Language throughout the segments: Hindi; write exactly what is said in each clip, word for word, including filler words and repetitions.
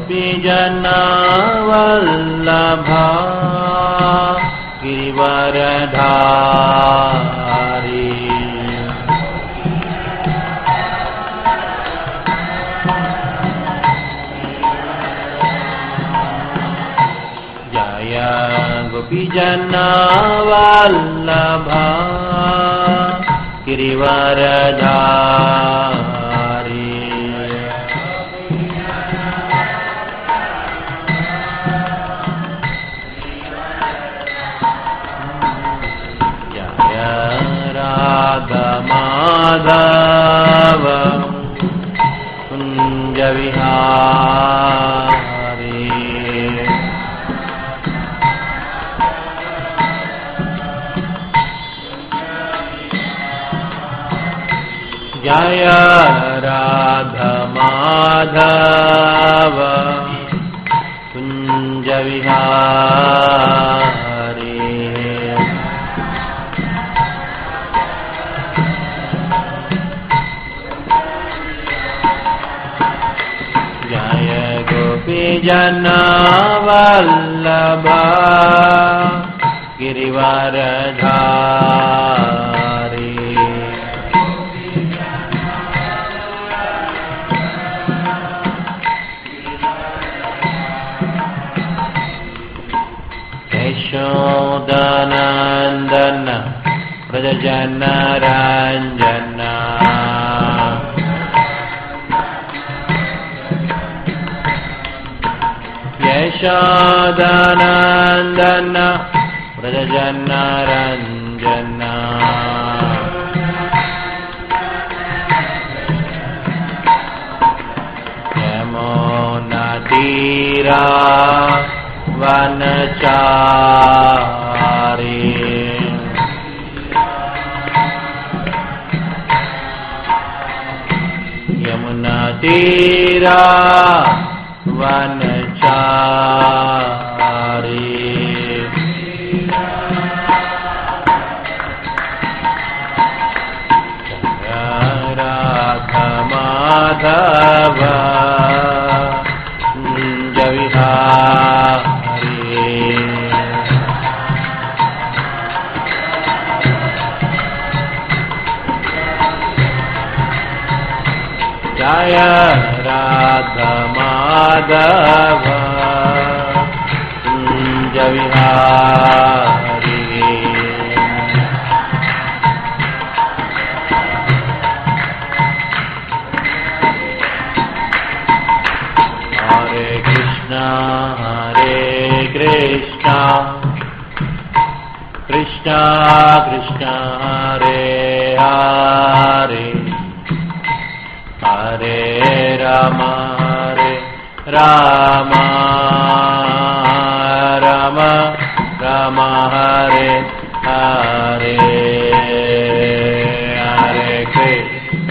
गोपीजना वल्लभा गिरिवरधारी जय गोपीजना वल्लभा गिरिवरधारी जय राधा माधव कुंज विहारी जय राधा माधव कुंज विहारी जय गोपीजना वल्लभा गिरिवरधारी यशोदानंदन व्रजजन रंजन यशोदानंदन व्रजजन रंजन यमुना तीरा वनचारी यमुना तीरा वनचारी राधा माधव कुंज विहारी जय राधा माधव कुंज विहारी हरे कृष्णा हरे कृष्णा कृष्णा कृष्णा हरे हरे हरे राम हरे राम राम राम हरे हरे हरे कृष्ण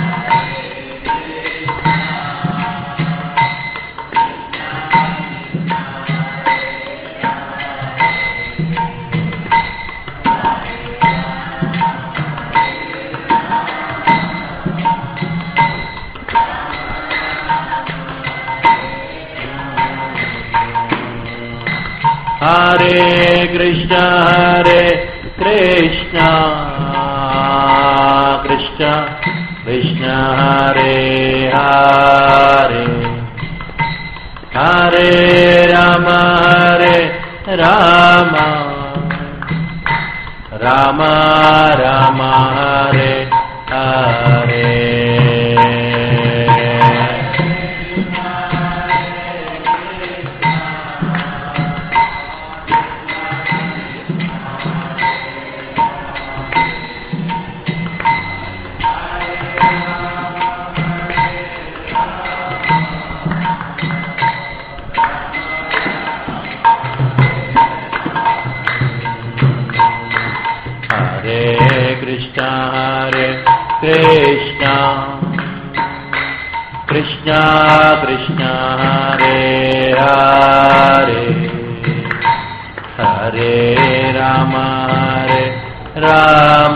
हरे कृष्णा हरे कृष्णा कृष्णा कृष्णा हरे हरे हरे राम हरे राम राम राम हरे हरे कृष्णा हरे कृष्णा कृष्णा कृष्णा हरे हरे हरे राम हरे Ram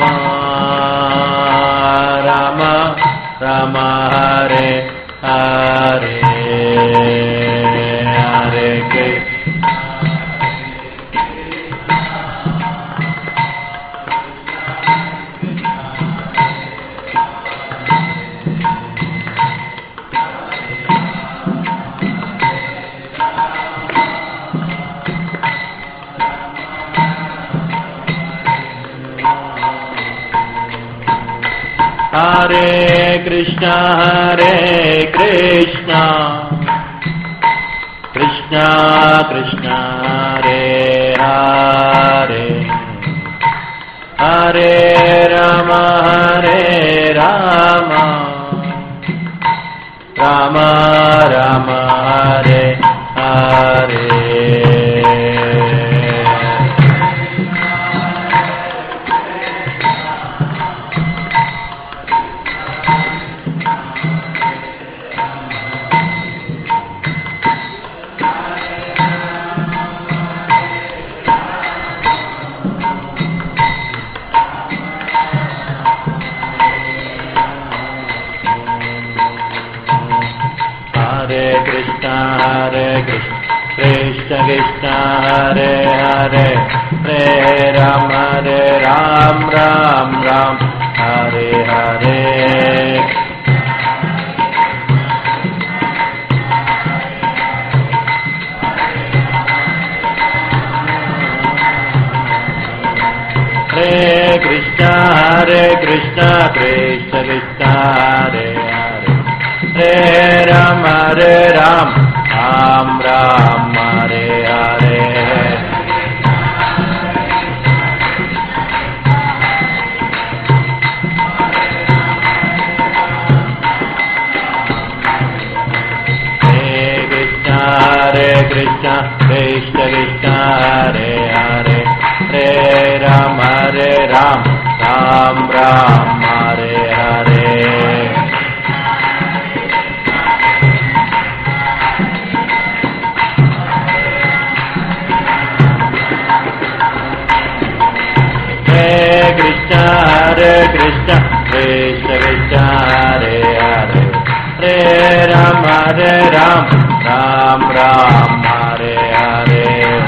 Ram Ram Hare Hare Hare Krishna, Hare Krishna, Krishna Krishna, Hare Hare, Hare Rama, Hare Rama, Rama Rama, Hare Hare. Hare Krishna, Hare Krishna, Krishna Krishna, Hare Hare, Hare Ram, Hare Ram, Ram Ram, Hare Hare. Hare Krishna, Hare Krishna, Krishna Krishna, Hare Hare, Hare Ram, Hare Ram, Ram Ram, Hare Hare. Hare Krishna, Hare Krishna, Krishna Krishna, Hare Hare, Hare Ram, Hare Ram, Ram Ram, Hare Hare. Hare Krishna, Hare Krishna, Krishna Krishna, Hare Hare, Hare Ram, Hare Ram, Ram Ram, Hare Hare.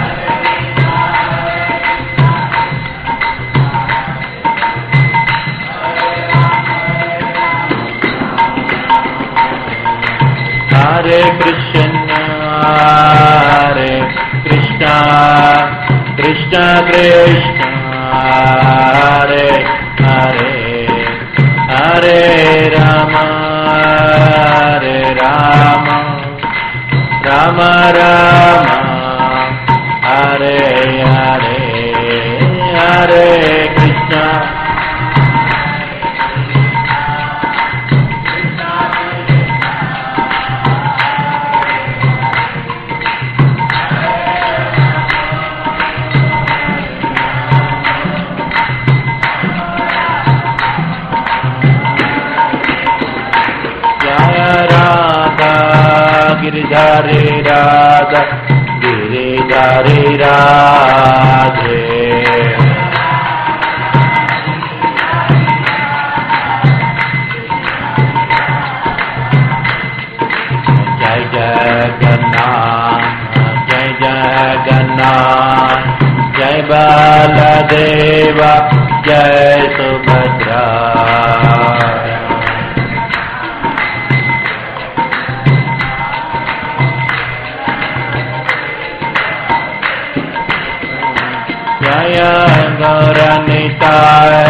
Hare Krishna, Hare Krishna, Krishna Krishna, Hare Hare, Hare Rama, Hare Rama, Rama Rama, Hare Hare, Hare Krishna. Giridhari Radha, Giridhari Radhe. Jai Jagannath, Jai Jagannath, Jai Baladeva, Jai Subhadra. Jaya Gauranitai,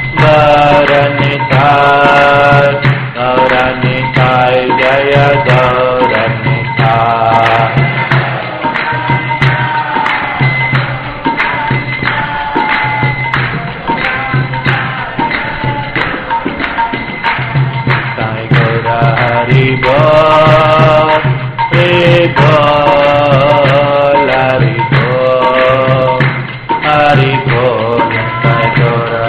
Gauranitai, Gauranitai, Jaya Gauranitai. Sai Gaura Hari Bol, Hari Bol, Hari Bol, Hari Bol, Sai Gaura.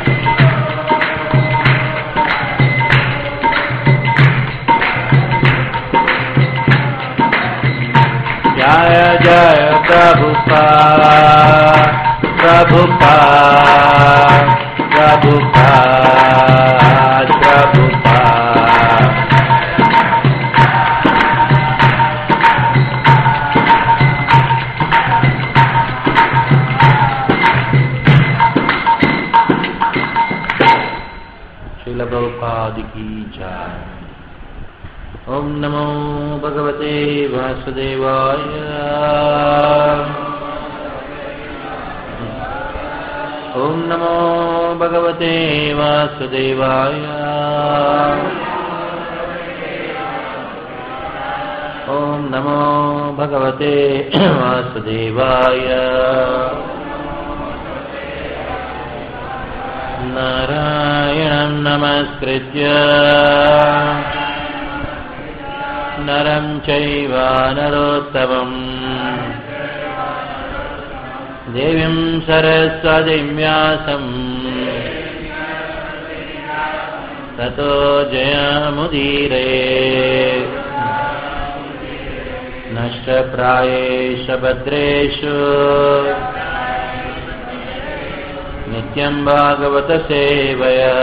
Jaya Jaya Prabhupada, Prabhupada, Prabhupada, Prabhupada. Srila Prabhupada ki jai. Om Namo Bhagavate Vasudevaya. ओम नमो भगवते वासुदेवाय। ओम नमो भगवते वासुदेवाय। नारायणं नमस्कृत्य नरं चैव नरोत्तमम् देवीं सरस्वतीं व्यासं ततो जयमुदीरयेत्। नष्टप्रायेषु भद्रेषु नित्यं भागवत सेवया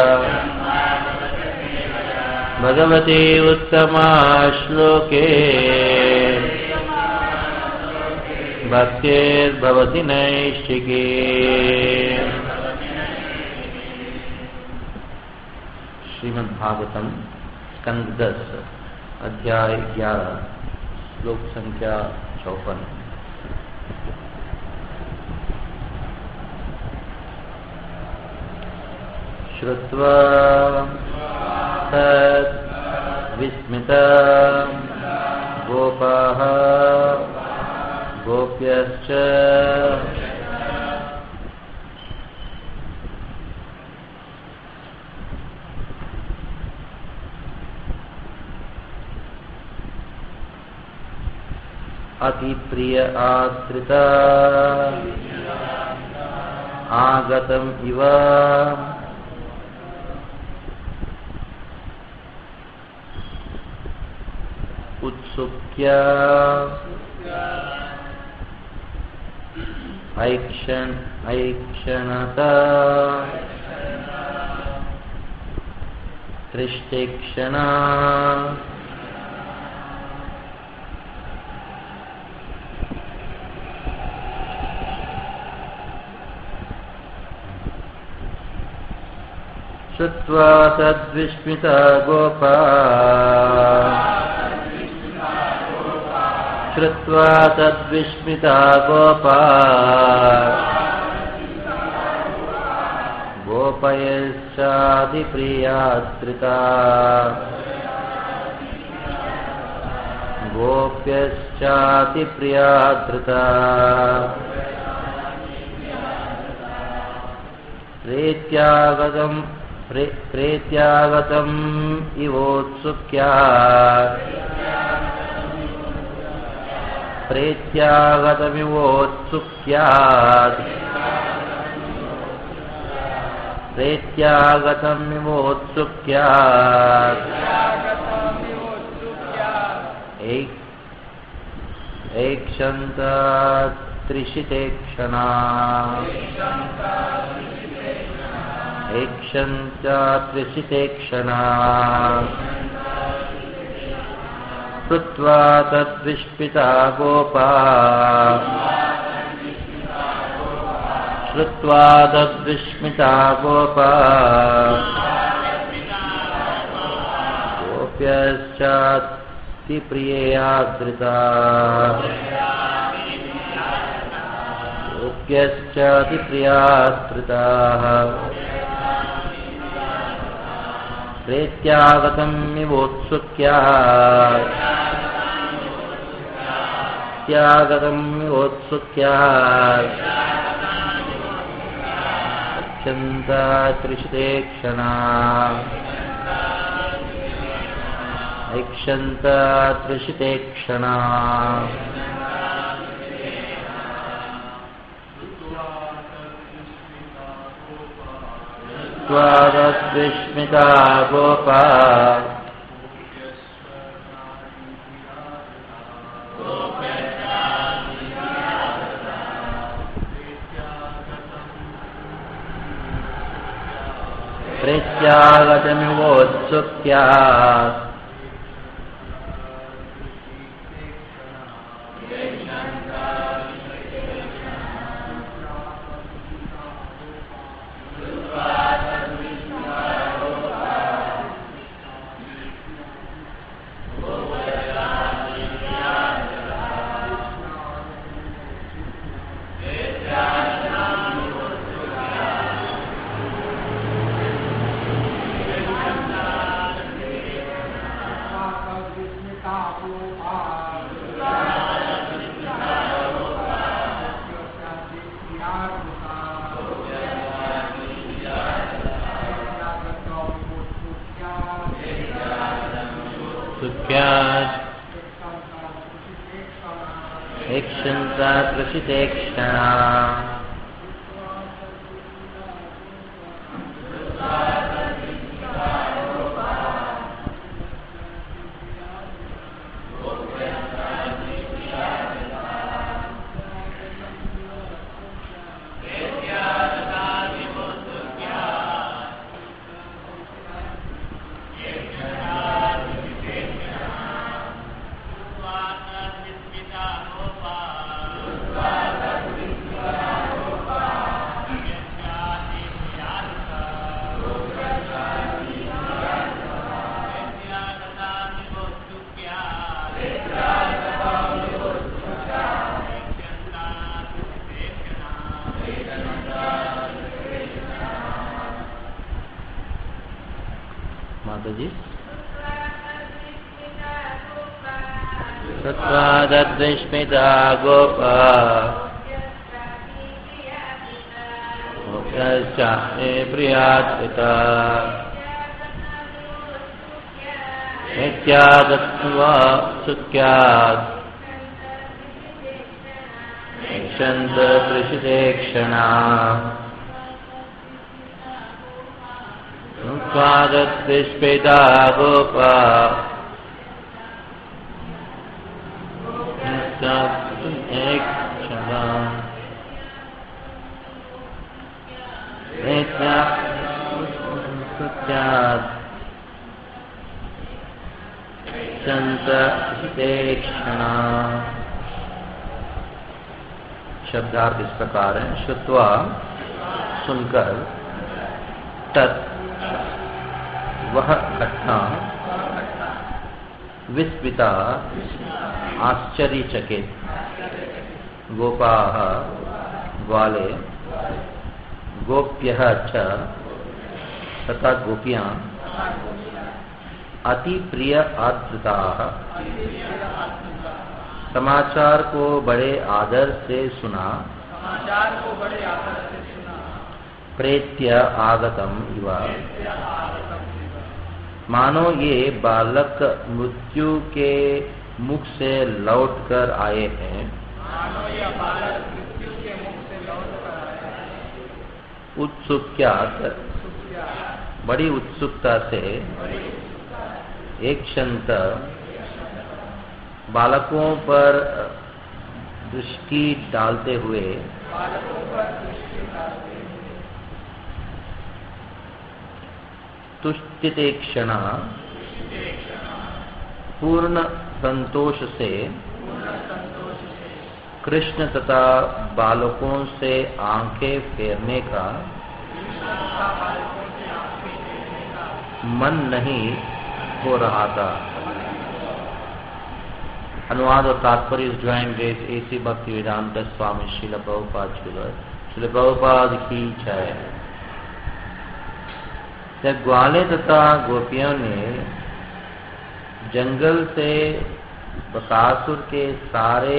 भगवती उत्तमा श्लोके भक्तिर्भवति नैष्ठिकी। श्रीमद्भागवतम स्कंद दस अध्याय ग्यारह श्लोक संख्या चौपन। श्रुत्वा तत् विस्मिता गोपाः गोप्यश्च अतिप्रिय आश्रिता आगतम् इव उत्सुक्य ऐक्षण ऐक्षणता त्रिष्टेक्षणा श्रुत्वा तद्विस्मिता गोपा श्रुत्वा तद्विस्मिता गोपा गोपयश्चाधिप्रियाश्रिता गोप्यश्चाधिप्रियाश्रिता प्रेत्यागतं प्रे प्रेत्यागतम् इवोत्सुक्या प्रेत्यागतमिवोत्सुक्यात् प्रेत्यागतमिवोत्सुक्यात् ऐक्षन्ता त्रिशितेक्षणा ऐक्षन्ता त्रिशितेक्षणा श्रुत्वा तद्विस्मिता गोपा श्रुत्वा तद्विस्मिता गोपा गोप्यश्चातिप्रियेयाश्रिता गोप्यश्चातिप्रियाश्रिता प्रेत्यागतमिवोत्सुक्या त्यागतमिवोत्सुक्या ऐक्षन्ता त्रिशितेक्षणा ऐक्षन्ता त्रिशितेक्षणा त्वादद्विस्मिता गोपा प्रेत्यागतमिवोत्सुक्या यक्षन्त कृषितेक्षणा तत्त्वादद्विस्मिता गोपा मुख्यश्चास्मे प्रियात्पिता नित्यादत्वा सुख्यात् यक्षन्त कृषितेक्षणा मुख्यादद्विस्मिता गोपा एक क्षणा शब्दार्थ इस प्रकार है। श्रुत्वा सुनकर, तत् वह घटना, विस्मिता आश्चर्यचकित, गोपाः ग्वाले, गोप्यः च तथा गोपियां, अति प्रिय आदृताः, समाचार को बड़े आदर से सुना, प्रेत्य आगतम इव, मानो ये बालक मृत्यु के मुख से लौटकर आए हैं। उत्सुक्यात, बड़ी उत्सुकता से, एक क्षंत बालकों पर दृष्टि डालते हुए, तुष्टितेक्षणा, पूर्ण संतोष से, कृष्ण तथा बालकों से आंखें फेरने का मन नहीं हो रहा था। अनुवाद और तात्पर्य ज्वाइन डेज एसी भक्ति वेदांत स्वामी श्रील प्रभुपाद श्रील प्रभुपाद की जय। जब ग्वाले तथा गोपियों ने जंगल से बकासुर के सारे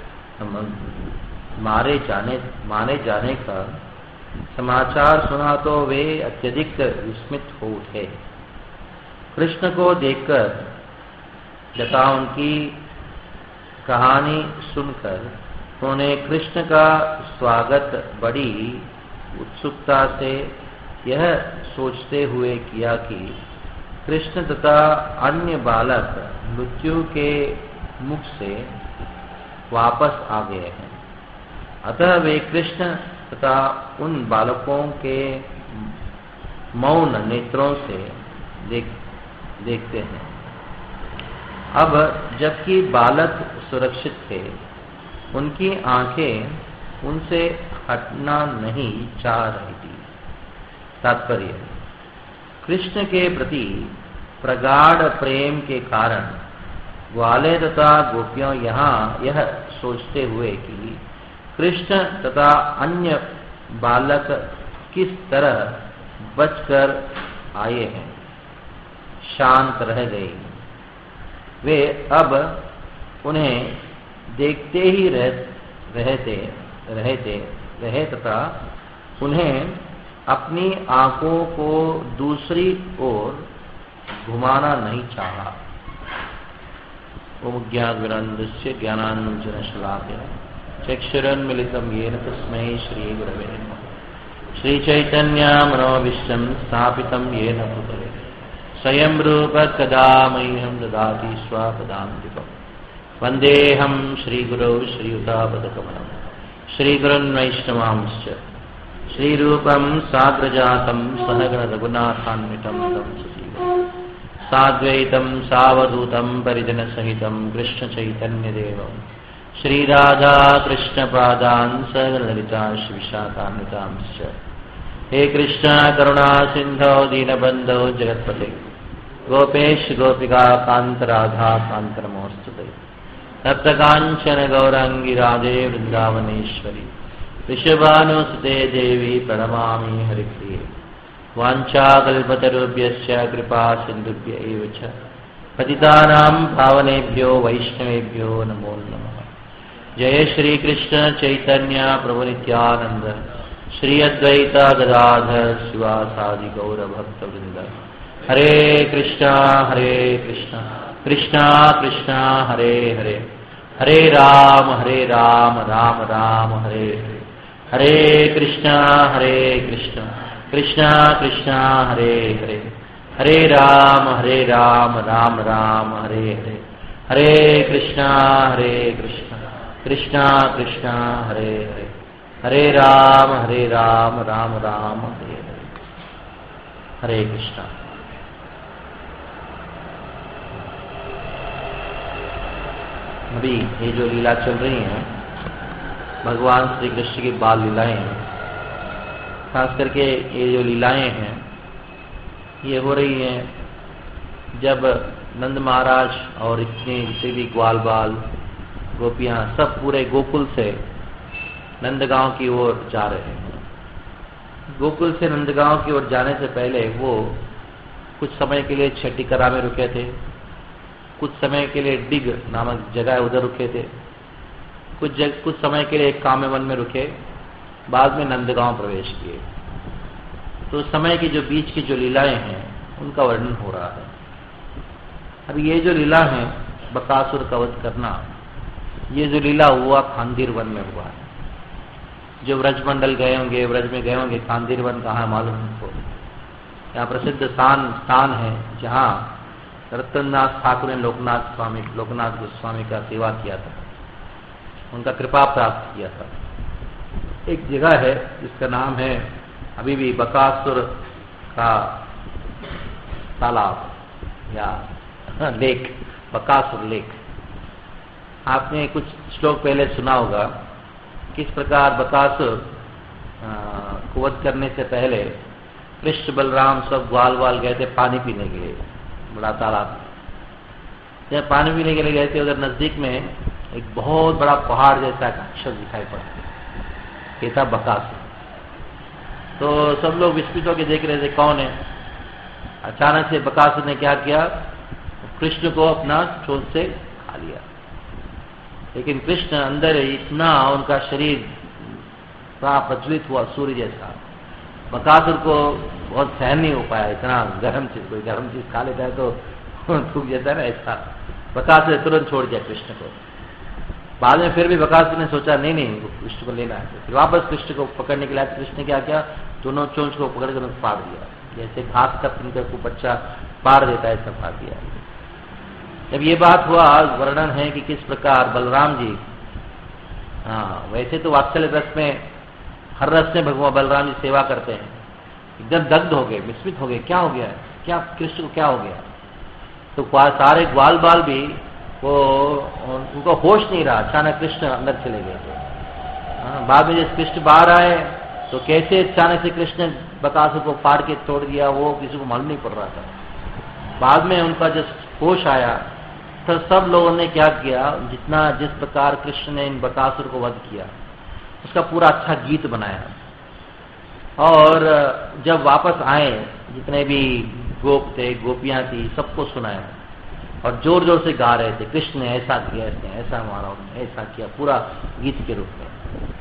मारे जाने मारे जाने का समाचार सुना तो वे अत्यधिक विस्मित हो उठे। कृष्ण को देखकर तथा उनकी कहानी सुनकर उन्होंने कृष्ण का स्वागत बड़ी उत्सुकता से यह सोचते हुए किया कि कृष्ण तथा अन्य बालक मृत्यु के मुख से वापस आ गए हैं। अतः वे कृष्ण तथा उन बालकों के मौन नेत्रों से देख, देखते हैं। अब जबकि बालक सुरक्षित थे, उनकी आंखें उनसे हटना नहीं चाह रही थी। तात्पर्य, कृष्ण के प्रति प्रगाढ़ प्रेम के कारण ग्वाले तथा गोपियों यहाँ यह सोचते हुए कि कृष्ण तथा अन्य बालक किस तरह बचकर आए हैं, शांत रह गई। वे अब उन्हें देखते ही रह, रहते रहते रहे तथा उन्हें अपनी आंखों को दूसरी ओर घुमाना नहीं चाहा। ओम ज्ञान विरंदस्य ज्ञानांजन शलाकया चक्षुरुन्मिलितं येन तस्मै श्रीगुरवे नमः। श्रीचैतन्यमनोभीष्टं स्थापितं येन भूतले स्वयं रूप कदा मह्यं ददाति स्वपदान्तिकम्। वन्देऽहं श्रीगुरौ श्रीयुतापदकमलं श्रीगुरुन् वैष्णवांश्च श्रीरूपं साग्रजातं सहगण रघुनाथान्वितं तं सजीवम् साद्वैतं सावधूतं परिजनसहितं कृष्णचैतन्यदेवं श्रीराधा कृष्णपादान् सहगणललिता श्रीविशाखान्वितांश्च। हे कृष्ण करुणा सिन्धो दीनबन्धो जगत्पते गोपेश गोपिका कान्त राधा कान्त नमोस्तुते। तप्तकाञ्चन गौराङ्गी राधे वृन्दावनेश्वरी वृषभानुसुते देवी प्रणमामि हरिप्रिये। वाञ्छाकल्पतरुभ्यश्च कृपा सिन्धुभ्य एव च पतितानां पावनेभ्यो वैष्णवेभ्यो नमो नमः। जय श्री कृष्ण चैतन्य प्रभु नित्यानंद श्री अद्वैत गदाधर शिवासादि गौर भक्तवृंद। हरे कृष्णा हरे कृष्णा कृष्णा कृष्णा हरे हरे हरे राम हरे राम राम राम हरे हरे। हरे कृष्णा हरे कृष्णा कृष्णा कृष्णा हरे हरे हरे राम हरे राम राम राम हरे हरे। हरे कृष्णा हरे कृष्णा कृष्णा कृष्णा हरे हरे हरे राम हरे राम राम राम हरे हरे। हरे कृष्णा। अभी ये जो लीला चल रही है भगवान श्री कृष्ण की बाल लीलाएं हैं, खास करके ये जो लीलाएं हैं ये हो रही हैं जब नंद महाराज और इतने जितने भी ग्वाल बाल गोपियां सब पूरे गोकुल से नंदगांव की ओर जा रहे हैं। गोकुल से नंदगांव की ओर जाने से पहले वो कुछ समय के लिए छठीकरा में रुके थे, कुछ समय के लिए डिग नामक जगह उधर रुके थे, कुछ जग, कुछ समय के लिए काम्यवन में रुके, बाद में नंदगांव प्रवेश किए। तो समय की जो बीच की जो लीलाएं हैं उनका वर्णन हो रहा है। अब ये जो लीला है बकासुर का वध करना, ये जो लीला हुआ खांदीर वन में हुआ है। जो व्रजमंडल गए होंगे, व्रज में गए होंगे, खांदीर वन कहाँ मालूम उनको। यहाँ प्रसिद्ध स्थान स्थान है जहाँ रतननाथ ठाकुर ने लोकनाथ स्वामी लोकनाथ गोस्वामी का सेवा किया था, उनका कृपा प्राप्त किया था। एक जगह है जिसका नाम है अभी भी बकासुर का तालाब या लेक, बकासुर लेक। आपने कुछ श्लोक पहले सुना होगा किस प्रकार बकासुर को वध करने से पहले कृष्ण बलराम सब ग्वाल वाल गए थे पानी पीने के लिए बड़ा तालाब। जब पानी पीने के लिए गए थे उधर नजदीक में एक बहुत बड़ा पहाड़ जैसा अक्षर दिखाई पड़ता ये था बकासुर। तो सब लोग विस्मित होकर देख रहे थे कौन है। अचानक से बकासुर ने क्या किया, कृष्ण को अपना चोंच से खा लिया। लेकिन कृष्ण अंदर इतना उनका शरीर बड़ा प्रज्वलित हुआ सूर्य जैसा, बकासुर को बहुत सहन नहीं हो पाया। इतना गर्म चीज, कोई गर्म चीज खा लेता है तो थूक जाता है ना, ऐसा बकासुर तुरंत छोड़ दिया कृष्ण को। बाद में फिर भी बकासुर ने सोचा नहीं नहीं कृष्ण को लेना है, फिर वापस कृष्ण को पकड़ने के लिए कृष्ण ने क्या किया, दोनों चोंच को पकड़ कर फाड़ दिया, जैसे घास का तिनकर को बच्चा फाड़ देता है ऐसा फाड़ दिया। जब ये बात हुआ, वर्णन है कि किस प्रकार बलराम जी, हाँ वैसे तो वात्सल्य रस में हर रस में भगवान बलराम जी सेवा करते हैं, एकदम दग्ध हो गए, विस्मित हो गए, क्या हो गया, क्या कृष्ण को क्या हो गया। तो सारे ग्वाल बाल भी वो उनको होश नहीं रहा, अचानक कृष्ण अंदर चले गए थे। बाद में जब कृष्ण बाहर आए तो कैसे अचानक से कृष्ण बकासुर को फाड़ के तोड़ दिया वो किसी को मालूम नहीं पड़ रहा था। बाद में उनका जब होश आया तो सब लोगों ने क्या किया, जितना जिस प्रकार कृष्ण ने इन बकासुर को वध किया उसका पूरा अच्छा गीत बनाया। और जब वापस आए जितने भी गोप थे गोपियां थी सबको सुनाया और जोर जोर से गा रहे थे, कृष्ण ने ऐसा किया, इसने ऐसा मारा, उसने ऐसा किया, पूरा गीत के रूप में।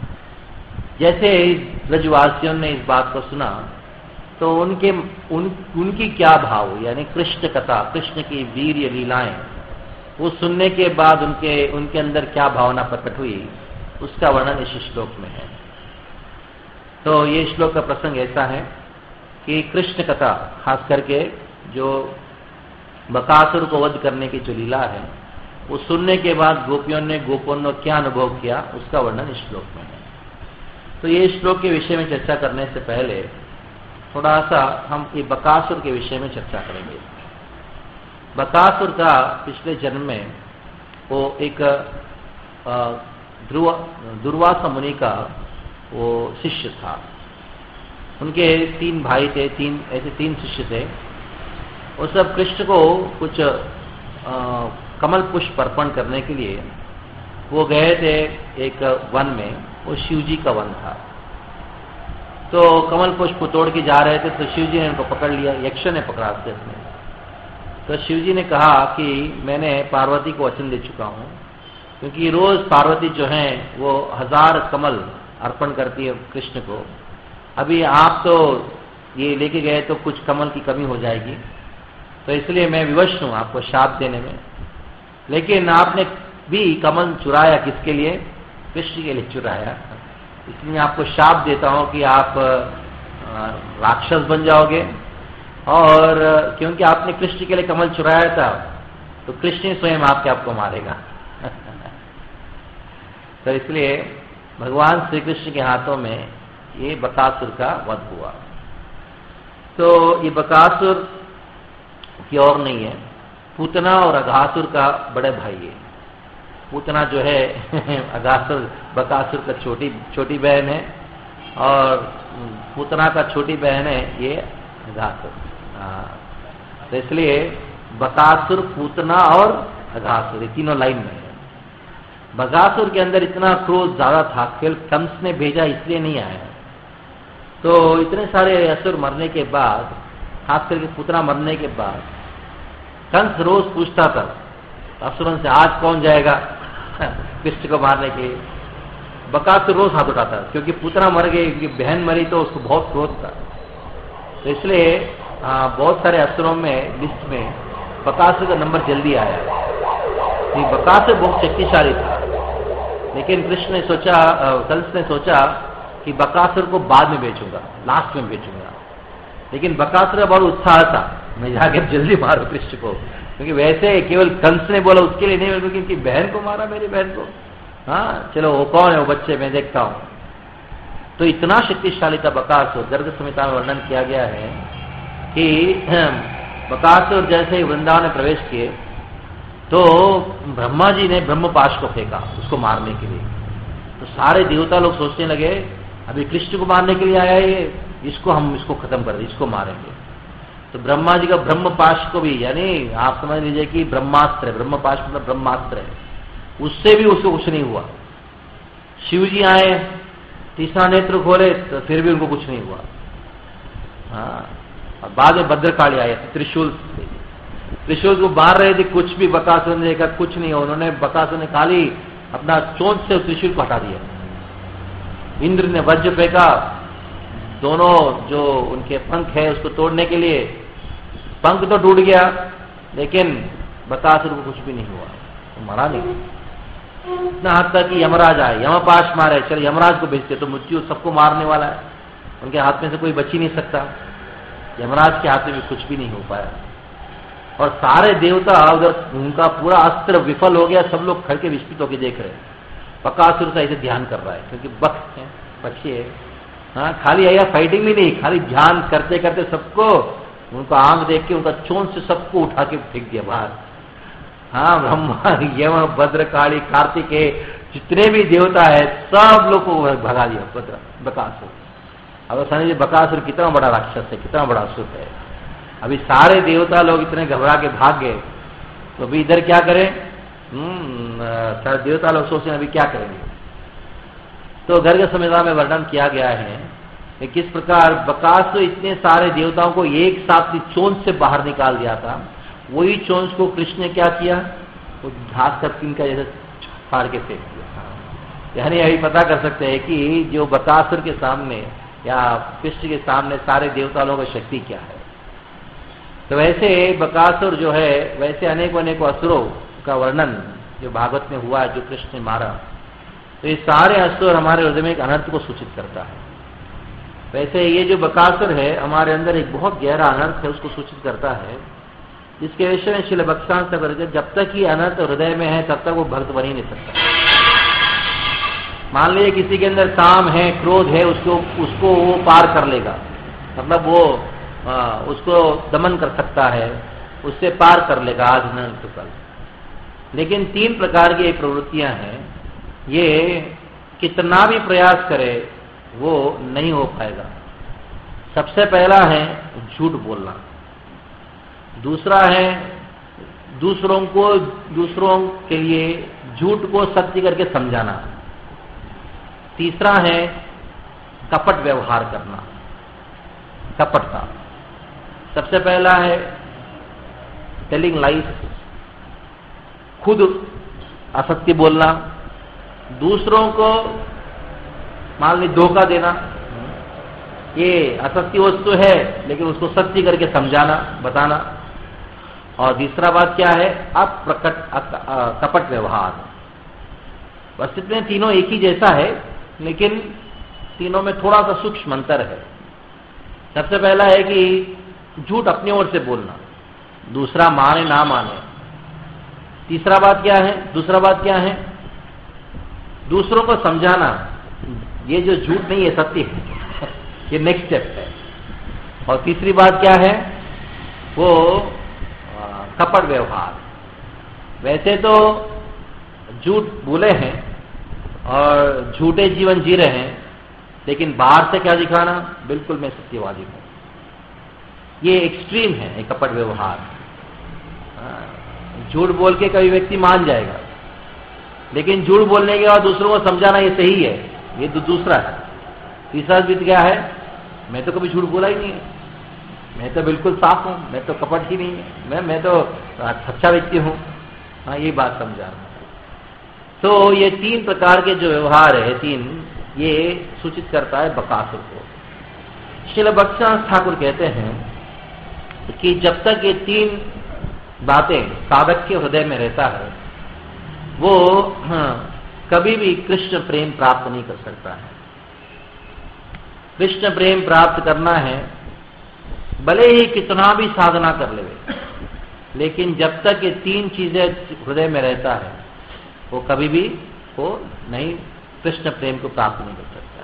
जैसे ब्रजवासियों ने इस बात को सुना तो उनके उन, उनकी क्या भाव, यानी कृष्ण कथा, कृष्ण की वीर्य लीलाएं, वो सुनने के बाद उनके उनके अंदर क्या भावना प्रकट हुई उसका वर्णन इस श्लोक में है। तो ये श्लोक का प्रसंग ऐसा है कि कृष्ण कथा, खास करके जो बकासुर को वध करने की जो लीला है, वो सुनने के बाद गोपियों ने गोपों ने क्या अनुभव किया, उसका वर्णन इस श्लोक में है। तो ये श्लोक के विषय में चर्चा करने से पहले थोड़ा सा हम ये बकासुर के विषय में चर्चा करेंगे। बकासुर का पिछले जन्म में वो एक ध्रुव दुर्वासा मुनि का वो शिष्य था। उनके तीन भाई थे, तीन ऐसे तीन शिष्य थे। वो सब कृष्ण को कुछ आ, कमल पुष्प अर्पण करने के लिए वो गए थे एक वन में, वो शिवजी का वन था। तो कमल पुष्प तोड़ के जा रहे थे तो शिवजी ने उनको पकड़ लिया, यक्ष ने पकड़ा थे उसने। तो शिवजी ने कहा कि मैंने पार्वती को वचन दे चुका हूं, क्योंकि रोज पार्वती जो है वो हजार कमल अर्पण करती है कृष्ण को। अभी आप तो ये लेके गए तो कुछ कमल की कमी हो जाएगी, तो इसलिए मैं विवश हूं आपको शाप देने में। लेकिन आपने भी कमल चुराया, किसके लिए? कृष्ण के लिए चुराया। इसलिए मैं आपको शाप देता हूं कि आप राक्षस बन जाओगे, और क्योंकि आपने कृष्ण के लिए कमल चुराया था तो कृष्ण स्वयं आपके आपको मारेगा। तो इसलिए भगवान श्री कृष्ण के हाथों में ये बकासुर का वध हुआ। तो ये बकासुर की और नहीं है, पूतना और अघासुर का बड़े भाई है। पूतना जो है अघासुर बकासुर का छोटी छोटी बहन है, और पूतना का छोटी बहन है ये अघासुर। तो इसलिए बकासुर, पूतना और अघासुर, ये तीनों लाइन में है। बकासुर के अंदर इतना क्रोध ज्यादा था, केवल कंस ने भेजा इसलिए नहीं आया। तो इतने सारे असुर मरने के बाद, खास करके पूतना मरने के बाद, कंस रोज पूछता था असुरन से, आज कौन जाएगा कृष्ण को मारने के लिए। बकासुर रोज हाथ उठाता, क्योंकि पूतना मर गई, क्योंकि बहन मरी तो उसको बहुत क्रोध था। तो इसलिए बहुत सारे असुरों में लिस्ट में बकासुर का नंबर जल्दी आया। ये बकासुर बहुत शक्तिशाली था, लेकिन कृष्ण ने सोचा, कंस ने सोचा कि बकासुर को बाद में बेचूंगा, लास्ट में बेचूंगा। लेकिन बकासुर का बहुत उत्साह था, मैं जाकर जल्दी मारू कृष्ण को, क्योंकि वैसे केवल कंस ने बोला उसके लिए नहीं, क्योंकि उनकी बहन को मारा, मेरी बहन को। हाँ चलो, वो कौन है वो बच्चे, मैं देखता हूं। तो इतना शक्तिशाली था बकासुर। गर्ग संहिता में वर्णन किया गया है कि बकासुर जैसे ही वृंदावन में प्रवेश किए तो ब्रह्मा जी ने ब्रह्मपाश को फेंका उसको मारने के लिए। तो सारे देवता लोग सोचने लगे, अभी कृष्ण को मारने के लिए आया है, इसको हम इसको खत्म कर दें, इसको मारेंगे। तो ब्रह्मा जी का ब्रह्मपाश को भी, यानी आप समझ लीजिए कि ब्रह्मास्त्र है, ब्रह्मपाश मतलब ब्रह्मास्त्र है, उससे भी उसको कुछ नहीं हुआ। शिव जी आए, तीसरा नेत्र खोले, तो फिर भी उनको कुछ नहीं हुआ। हाँ, और बाद में भद्रकाली आए, त्रिशूल त्रिशूल को मार रहे थे, कुछ भी बकासुर ने देखा कुछ नहीं हो। उन्होंने बकासुर ने खाली अपना चोंच से त्रिशूल को हटा दिया। इंद्र ने वज्र फेंका, दोनों जो उनके पंख है उसको तोड़ने के लिए, पंख तो टूट गया, लेकिन बकासुर को कुछ भी नहीं हुआ, तो मरा नहीं। इतना हद तक कि यमराज आए, यमपाश मारे, चल यमराज को भेजते, तो मृत्यु सबको मारने वाला है, उनके हाथ में से कोई बच ही नहीं सकता। यमराज के हाथ में भी कुछ भी नहीं हो पाया, और सारे देवता उधर, उनका पूरा अस्त्र विफल हो गया। सब लोग खड़के विस्मित होकर देख रहे हैं। बकासुर का ऐसे ध्यान कर रहा है, क्योंकि बख्त है, पक्षी है। हाँ, खाली आया फाइटिंग भी नहीं, खाली ध्यान करते करते सबको, उनका आंख देख के उनका चोंच से सबको उठा के फेंक दिया बाहर। हाँ, ब्रह्मा, यम, भद्र, काली, कार्तिकेय, जितने भी देवता है सब लोग को भगा दिया भद्र बकासुर। अब समझिए बकासुर कितना बड़ा राक्षस है, कितना बड़ा असुर है। अभी सारे देवता लोग इतने घबरा के भाग गए, तो अभी इधर क्या करें? हम्म सारे देवता लोग सोचते हैं अभी क्या करेंगे। तो गर्ग संहिता में वर्णन किया गया है कि किस प्रकार बकासुर इतने सारे देवताओं को एक साथ ही चोंच से बाहर निकाल दिया था। वही चोंच को कृष्ण ने क्या किया, वो घास का तिनका जैसे फाड़ के फेंक दिया। यानी अभी पता कर सकते हैं कि जो बकासुर के सामने या कृष्ण के सामने सारे देवता लोगों की शक्ति क्या है। तो वैसे बकासुर जो है, वैसे अनेकों अनेकों असुरों का वर्णन जो भागवत में हुआ है, जो कृष्ण ने मारा। तो ये सारे असुर हमारे हृदय में एक अनर्थ को सूचित करता है। वैसे ये जो बकासुर है हमारे अंदर एक बहुत गहरा अनर्थ है, उसको सूचित करता है, जिसके विषय में श्रील भक्तिसार करके जब तक ही अनर्थ हृदय में है तब तक वो भक्त बन ही नहीं सकता। मान लीजिए किसी के अंदर काम है, क्रोध है, उसको उसको वो पार कर लेगा, मतलब वो आ, उसको दमन कर सकता है, उससे पार कर लेगा आज न तो कल। लेकिन तीन प्रकार की प्रवृत्तियां हैं, ये कितना भी प्रयास करे वो नहीं हो पाएगा। सबसे पहला है झूठ बोलना, दूसरा है दूसरों को दूसरों के लिए झूठ को सत्य करके समझाना, तीसरा है कपट व्यवहार करना, कपटता। सबसे पहला है टेलिंग लाइज, खुद असत्य बोलना, दूसरों को मान ली धोखा देना, ये असत्य वस्तु है लेकिन उसको सत्य करके समझाना, बताना। और तीसरा बात क्या है, अप्रकट कपट व्यवहार। वास्तव में तीनों एक ही जैसा है लेकिन तीनों में थोड़ा सा सूक्ष्म अंतर है। सबसे पहला है कि झूठ अपनी ओर से बोलना, दूसरा माने ना माने। तीसरा बात क्या है, दूसरा बात क्या है, दूसरों को समझाना, ये जो झूठ नहीं है सत्य है, ये नेक्स्ट स्टेप है। और तीसरी बात क्या है, वो कपट व्यवहार। वैसे तो झूठ बोले हैं और झूठे जीवन जी रहे हैं, लेकिन बाहर से क्या दिखाना, बिल्कुल मैं सत्यवादी हूं, ये एक्सट्रीम है, एक कपट व्यवहार। झूठ बोल के कभी व्यक्ति मान जाएगा, लेकिन झूठ बोलने के बाद दूसरों को समझाना ये सही है, ये तो दूसरा है। तीसरा बीत क्या है, मैं तो कभी झूठ बोला ही नहीं है, मैं तो बिल्कुल साफ हूं, मैं तो कपट ही नहीं है, मैं मैं तो अच्छा व्यक्ति हूं। हाँ, ये बात समझाना। तो ये तीन प्रकार के जो व्यवहार है, तीन, ये सूचित करता है बकासुर को। श्रील भक्तिसार ठाकुर कहते हैं कि जब तक ये तीन बातें साधक के हृदय में रहता है वो हाँ, कभी भी कृष्ण प्रेम प्राप्त नहीं कर सकता है। कृष्ण प्रेम प्राप्त करना है, भले ही कितना भी साधना कर ले, लेकिन जब तक ये तीन चीजें हृदय में रहता है वो कभी भी वो नहीं कृष्ण प्रेम को प्राप्त नहीं कर सकता।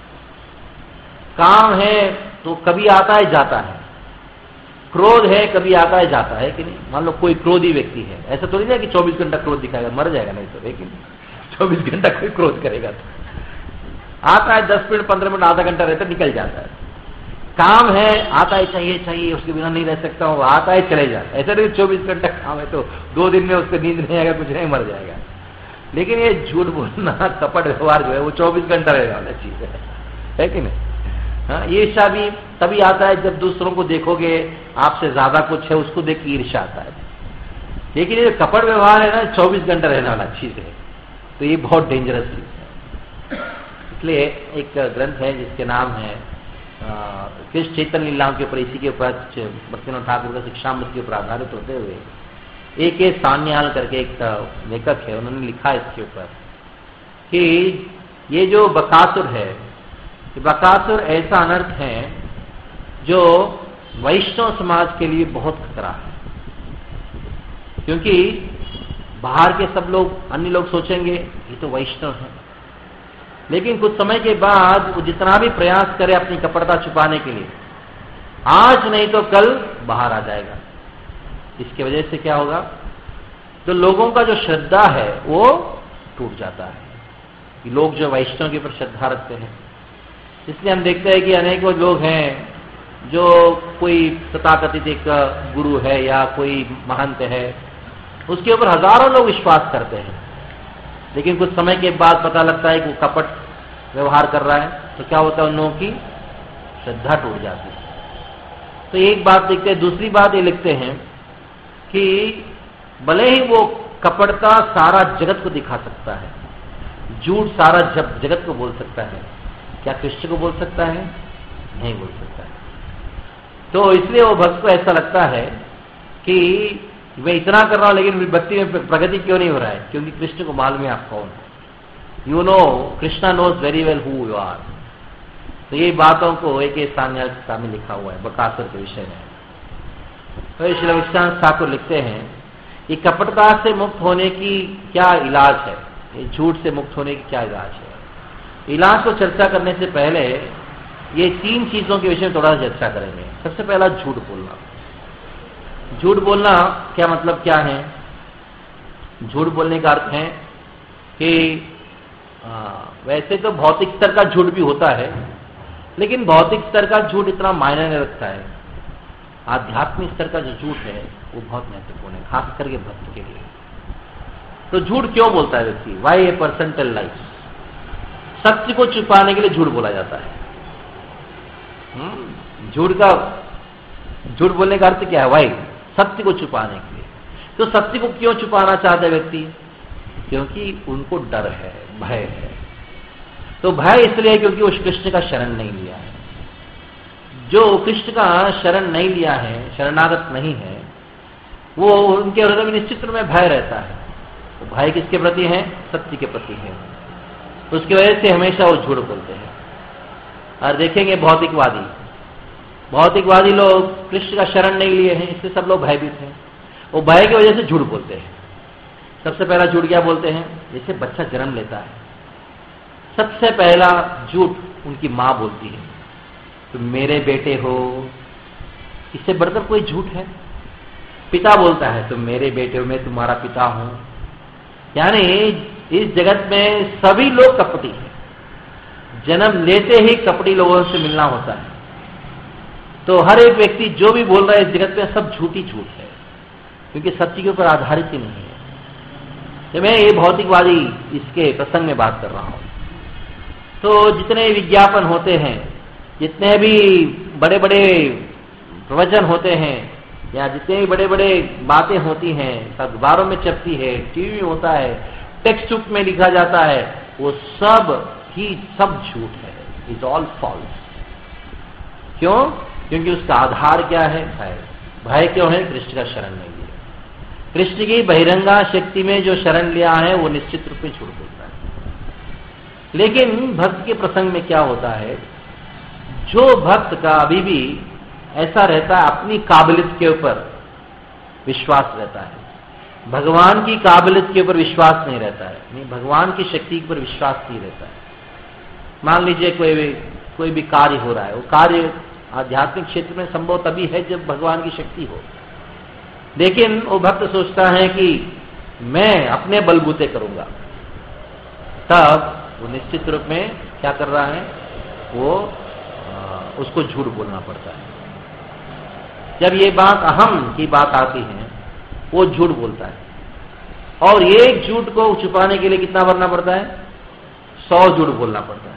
काम है तो कभी आता है जाता है, क्रोध है कभी आता है जाता है कि नहीं। मान लो कोई क्रोधी व्यक्ति है, ऐसा तो नहीं है कि चौबीस घंटा क्रोध दिखाएगा, मर जाएगा नहीं तो, लेकिन चौबीस घंटा कोई क्रोध करेगा तो आता है, दस मिनट पंद्रह मिनट आधा घंटा रहता निकल जाता है। काम है, आता है चाहिए चाहिए, उसके बिना नहीं रह सकता हूं, आता है चले जाता है। ऐसा नहीं चौबीस घंटा काम है तो दो दिन में उसको नींद नहीं आएगा, कुछ नहीं, मर जाएगा। लेकिन ये झूठ बोलना, कपट व्यवहार जो है वो चौबीस घंटा रहने वाला चीज है, है कि नहीं। हाँ, ये ईर्ष्या भी तभी आता है जब दूसरों को देखोगे आपसे ज्यादा कुछ है, उसको देख के ईर्ष्या आता है। लेकिन ये कपट व्यवहार है ना, चौबीस घंटा रहने वाला चीज है, तो ये बहुत डेंजरस चीज है। इसलिए एक ग्रंथ है जिसके नाम है कृष्ण चैतन्य लीलाओं के ऊपर, इसी के ऊपर भक्तिनाथ ठाकुर का शिक्षामृत के ऊपर आधारित होते हुए एक एक सान्याल करके एक लेखक है, उन्होंने लिखा इसके ऊपर कि ये जो बकासुर है, बकासुर ऐसा अनर्थ है जो वैष्णव समाज के लिए बहुत खतरा है। क्योंकि बाहर के सब लोग, अन्य लोग सोचेंगे ये तो वैष्णव है, लेकिन कुछ समय के बाद वो जितना भी प्रयास करे अपनी कपटता छुपाने के लिए, आज नहीं तो कल बाहर आ जाएगा। इसकी वजह से क्या होगा, तो लोगों का जो श्रद्धा है वो टूट जाता है, कि लोग जो वैष्णव के ऊपर श्रद्धा रखते हैं। इसलिए हम देखते हैं कि अनेकों लोग हैं जो कोई तथाकथित एक गुरु है या कोई महंत है, उसके ऊपर हजारों लोग विश्वास करते हैं, लेकिन कुछ समय के बाद पता लगता है कि वो कपट व्यवहार कर रहा है, तो क्या होता है, उन लोगों की श्रद्धा टूट जाती है। तो एक बात लिखते हैं। दूसरी बात ये लिखते हैं कि भले ही वो कपटता सारा जगत को दिखा सकता है, झूठ सारा जगत को बोल सकता है, क्या कृष्ण को बोल सकता है? नहीं बोल सकता है। तो इसलिए वो भक्त को ऐसा लगता है कि मैं इतना कर रहा हूं लेकिन भक्ति में प्रगति क्यों नहीं हो रहा है, क्योंकि कृष्ण को मालूम है आप कौन है। You know Krishna knows very well who you are. तो ये बातों को एक एक सान्यासिकता में लिखा हुआ है बकासुर के विषय में। तो श्री विश्वनाथ ठाकुर लिखते हैं कि कपटता से मुक्त होने की क्या इलाज है, ये झूठ से मुक्त होने की क्या इलाज है। इलाज को चर्चा करने से पहले ये तीन चीजों के विषय में थोड़ा सा चर्चा करेंगे। सबसे पहला झूठ बोलना। झूठ बोलना क्या मतलब क्या है? झूठ बोलने का अर्थ है कि आ, वैसे तो भौतिक स्तर का झूठ भी होता है, लेकिन भौतिक स्तर का झूठ इतना मायने नहीं रखता है। आध्यात्मिक स्तर का जो झूठ है वो बहुत महत्वपूर्ण है, खास करके भक्त के लिए। तो झूठ क्यों बोलता है व्यक्ति? Why a person tell life? सत्य को छुपाने के लिए झूठ बोला जाता है। झूठ का झूठ बोलने का अर्थ क्या है? वाई, सत्य को छुपाने के लिए। तो सत्य को क्यों छुपाना चाहता है व्यक्ति? क्योंकि उनको डर है, भय है। तो भय इसलिए क्योंकि वो कृष्ण का शरण नहीं लिया है। जो कृष्ण का शरण नहीं लिया है, शरणागत नहीं है, वो उनके हृदय में निश्चित रूप में भय रहता है। तो भय किसके प्रति है? सत्य के प्रति है। उसकी वजह से हमेशा वो झूठ बोलते हैं। और देखेंगे भौतिकवादी भौतिकवादी लोग कृष्ण का शरण नहीं लिए हैं, इससे सब लोग भयभीत हैं। वो भय की वजह से झूठ बोलते हैं। सबसे पहला झूठ क्या बोलते हैं? जैसे बच्चा जन्म लेता है, सबसे पहला झूठ उनकी मां बोलती है, तुम मेरे बेटे हो। इससे बढ़कर कोई झूठ है? पिता बोलता है, तुम मेरे बेटे हो, मैं तुम्हारा पिता हूं। यानी इस जगत में सभी लोग कपटी हैं। जन्म लेते ही कपटी लोगों से मिलना होता है। तो हर एक व्यक्ति जो भी बोल रहा है इस जगत में सब झूठी झूठ है, क्योंकि सत्य के ऊपर आधारित ही नहीं है। तो मैं ये भौतिकवादी इसके प्रसंग में बात कर रहा हूं। तो जितने विज्ञापन होते हैं, जितने भी बड़े बड़े प्रवचन होते हैं, या जितने भी बड़े बड़े बातें होती हैं, अखबारों में छपती है, टीवी में होता है, टेक्स्ट बुक में लिखा जाता है, वो सब ही सब झूठ है। Is all false. क्यों? क्योंकि उसका आधार क्या है? भय। भय क्यों है? कृष्ण का शरण नहीं लिया। कृष्ण की बहिरंगा शक्ति में जो शरण लिया है वो निश्चित रूप में झूठ बोलता है। लेकिन भक्त के प्रसंग में क्या होता है? जो भक्त का अभी भी ऐसा रहता है, अपनी काबिलियत के ऊपर विश्वास रहता है, भगवान की काबिलियत के ऊपर विश्वास नहीं रहता है, नहीं भगवान की शक्ति के ऊपर विश्वास नहीं रहता है। मान लीजिए कोई भी कोई भी कार्य हो रहा है, वो कार्य आध्यात्मिक क्षेत्र में संभव तभी है जब भगवान की शक्ति हो। लेकिन वो भक्त सोचता है कि मैं अपने बलबूते करूंगा, तब वो निश्चित रूप में क्या कर रहा है? वो आ, उसको झूठ बोलना पड़ता है। जब ये बात अहम की बात आती है, वो झूठ बोलता है। और एक झूठ को छुपाने के लिए कितना भरना पड़ता है? सौ झूठ बोलना पड़ता है।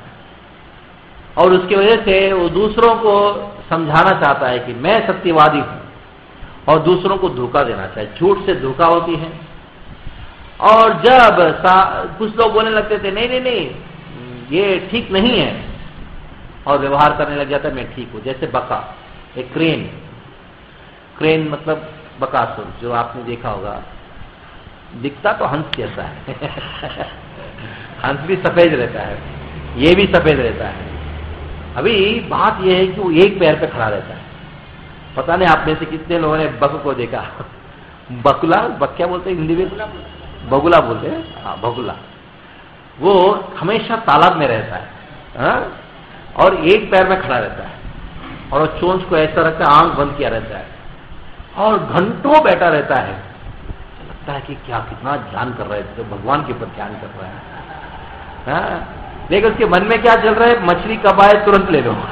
और उसकी वजह से वो दूसरों को समझाना चाहता है कि मैं सत्यवादी हूं, और दूसरों को धोखा देना चाहिए। झूठ से धोखा होती है। और जब कुछ लोग बोलने लगते थे नहीं नहीं नहीं ये ठीक नहीं है, और व्यवहार करने लग जाता है मैं ठीक हूं। जैसे बका, एक क्रेन, क्रेन मतलब बकासुर, जो आपने देखा होगा, दिखता तो हंस जैसा है हंस भी सफेद रहता है, ये भी सफेद रहता है। अभी बात यह है कि वो एक पैर पे खड़ा रहता है। पता नहीं आप में से कितने लोगों ने बक को देखा? बकुला, बक क्या बोलते हैं हिंदी में? बगुला बोलते हैं। हाँ, बगुला। वो हमेशा तालाब में रहता है, हा? और एक पैर में खड़ा रहता है, और वो चोंच को ऐसा रखता है, आंख बंद किया रहता है, और घंटों बैठा रहता है। लगता है कि क्या कितना ध्यान कर रहा है, तो भगवान के ऊपर ध्यान कर रहा है। हा? लेकिन उसके मन में क्या चल रहा है? मछली कब आए तुरंत ले लो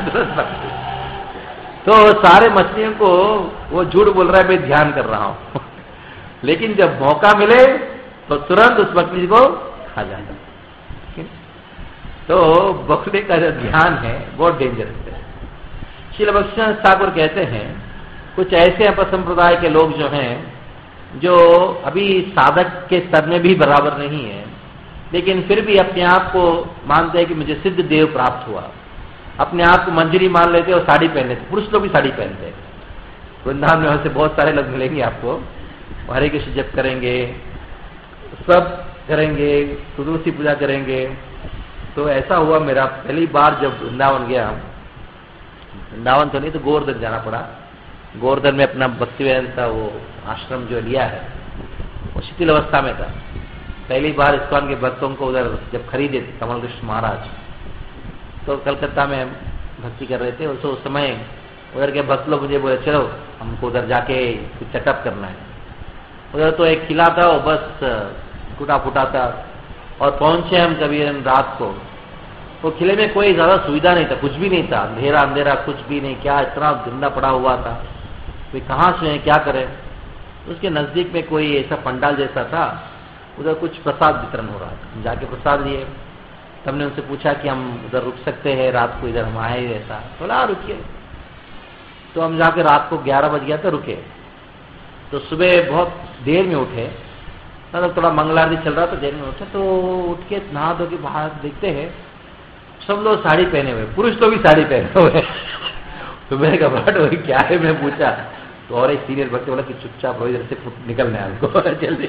तो सारे मछलियों को वो झूठ बोल रहा है मैं ध्यान कर रहा हूं लेकिन जब मौका मिले तो तुरंत उस मछली को खा जाएगा। तो बकरे का जो ध्यान है बहुत डेंजरस है। श्रील भक्तिवेदांत ठाकुर कहते हैं कुछ ऐसे अपसंप्रदाय के लोग जो हैं, जो अभी साधक के स्तर में भी बराबर नहीं है, लेकिन फिर भी अपने आप को मानते हैं कि मुझे सिद्ध देव प्राप्त हुआ, अपने आप को मंजरी मान लेते और साड़ी पहन लेते। पुरुष लोग भी साड़ी पहनते हैं। वृंदावन में वैसे बहुत सारे लोग मिलेंगे आपको, हरे कृष्ण जप करेंगे, सब करेंगे, तुलसी पूजा करेंगे। तो ऐसा हुआ मेरा पहली बार जब वृंदावन गया, वृंदावन तो नहीं तो गोवर्धन जाना पड़ा। गोवर्धन में अपना भक्तिवेदांत का वो आश्रम जो लिया है वो शिथिल अवस्था में था। पहली बार इस्कॉन के भक्तों को उधर जब खरीदे कमल कृष्ण महाराज, तो कलकत्ता में भक्ति कर रहे थे। उस समय उधर के भक्त लोग मुझे बोले चलो हमको उधर जाके कुछ सेटअप करना है। उधर तो एक किला था वो बस टूटा फूटा था, और पहुंचे हम कभी रात को, वो किले में कोई ज्यादा सुविधा नहीं था, कुछ भी नहीं था, अंधेरा अंधेरा कुछ भी नहीं, क्या इतना गंदा पड़ा हुआ था, कोई कहाँ से क्या करे। उसके नजदीक में कोई ऐसा पंडाल जैसा था, उधर कुछ प्रसाद वितरण हो रहा था। जाके प्रसाद लिए, हमने उनसे पूछा कि हम उधर रुक सकते हैं रात को, इधर हम आए ऐसा, बोला रुकिए। तो हम जाके रात को ग्यारह बज गया तो रुके। तो सुबह बहुत देर में उठे, मतलब थोड़ा मंगलारती चल रहा तो देर में उठे, तो उठ के नहा धो के बाहर देखते हैं सब लोग साड़ी पहने हुए, पुरुष लोग भी साड़ी पहने हुए। तो मैंने घबराहट हुई क्या है, मैं पूछा तो और एक सीनियर भक्त बोला कि चुपचाप रहो, इधर से निकलना है हमको जल्दी।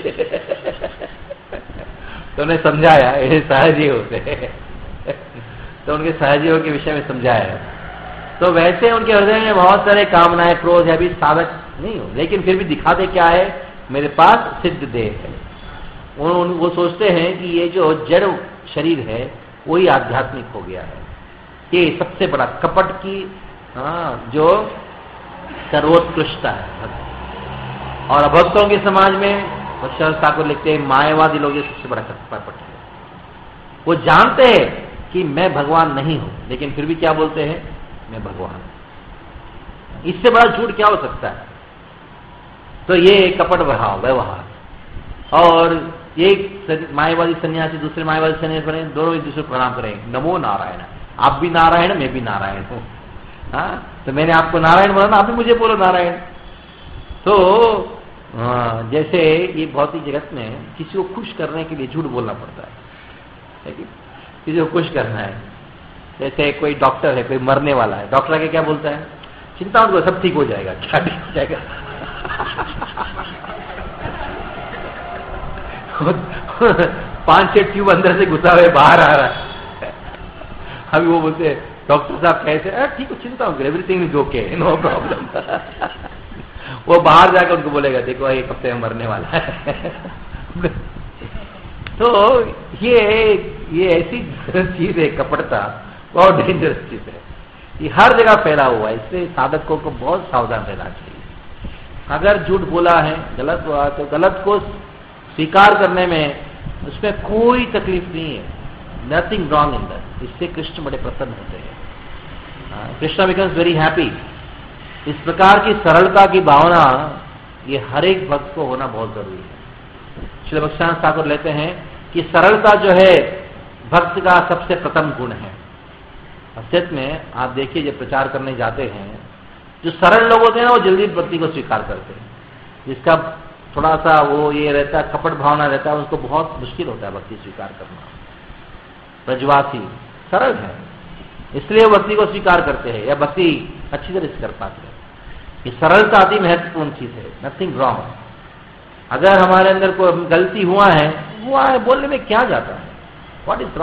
तो उन्हें समझाया ये सहजी होते हैं, तो उनके सहजीयों के विषय में समझाया। तो वैसे उनके हृदय में बहुत सारे कामनाएं, क्रोध है, अभी साधक नहीं हो, लेकिन फिर भी दिखाते क्या है, मेरे पास सिद्ध देह है। वो, वो सोचते हैं कि ये जो जड़ शरीर है वही आध्यात्मिक हो गया है। ये सबसे बड़ा कपट की हाँ, जो सर्वोत्कृष्टता है। और अभक्तों के समाज में शरद ठाकुर लिखते हैं मायावादी लोग ये सबसे बड़ा कपट है। वो जानते हैं कि मैं भगवान नहीं हूं, लेकिन फिर भी क्या बोलते हैं, मैं भगवान। इससे बड़ा झूठ क्या हो सकता है। तो ये कपट भाव व्यवहार। और एक मायावादी सन्यासी दूसरे मायावादी सन्यासी बने, दोनों एक दूसरे को प्रणाम करें, नमो नारायण, आप भी नारायण मैं भी नारायण हूं। हाँ, तो मैंने आपको नारायण बोला ना, आप भी मुझे बोलो नारायण। तो हाँ, जैसे ये भौतिक जगत में किसी को खुश करने के लिए झूठ बोलना पड़ता है, किसी को खुश करना है। जैसे कोई डॉक्टर है, कोई मरने वाला है, डॉक्टर आके क्या बोलता है, चिंता मत करो सब ठीक हो जाएगा। क्या ठीक हो जाएगा? पांच छह ट्यूब अंदर से घुसा हुए बाहर आ रहा है। अभी वो बोलते हैं डॉक्टर साहब कैसे, ठीक है चिंता मत, everything is okay, no problem. वो बाहर जाकर उनको बोलेगा देखो एक हफ्ते में मरने वाला है। तो ये ये ऐसी चीज है, कपटता बहुत डेंजरस चीज है, ये हर जगह फैला हुआ है। इससे साधकों को बहुत सावधान रहना चाहिए। अगर झूठ बोला है, गलत हुआ, तो गलत को स्वीकार करने में उसमें कोई तकलीफ नहीं है, नथिंग रॉन्ग इन दैट। इससे कृष्ण बड़े प्रसन्न होते हैं, कृष्ण बिकम्स वेरी हैप्पी। इस प्रकार की सरलता की भावना ये हर एक भक्त को होना बहुत जरूरी है। श्री भक्तिवेदांत ठाकुर लेते हैं कि सरलता जो है भक्त का सबसे प्रथम गुण है। सत्य में आप देखिए जब प्रचार करने जाते हैं, जो सरल लोग होते हैं ना वो जल्दी भक्ति को स्वीकार करते हैं। जिसका थोड़ा सा वो ये रहता है, कपट भावना रहता है, उसको बहुत मुश्किल होता है भक्ति स्वीकार करना। ब्रजवासी सरल है, इसलिए वो भक्ति को स्वीकार करते हैं या भक्ति अच्छी तरह से कर पाते हैं। ये सरलता अति महत्वपूर्ण चीज है, नथिंग रॉन्ग। अगर हमारे अंदर कोई गलती हुआ है, हुआ है, बोलने में क्या जाता है, व्हाट इज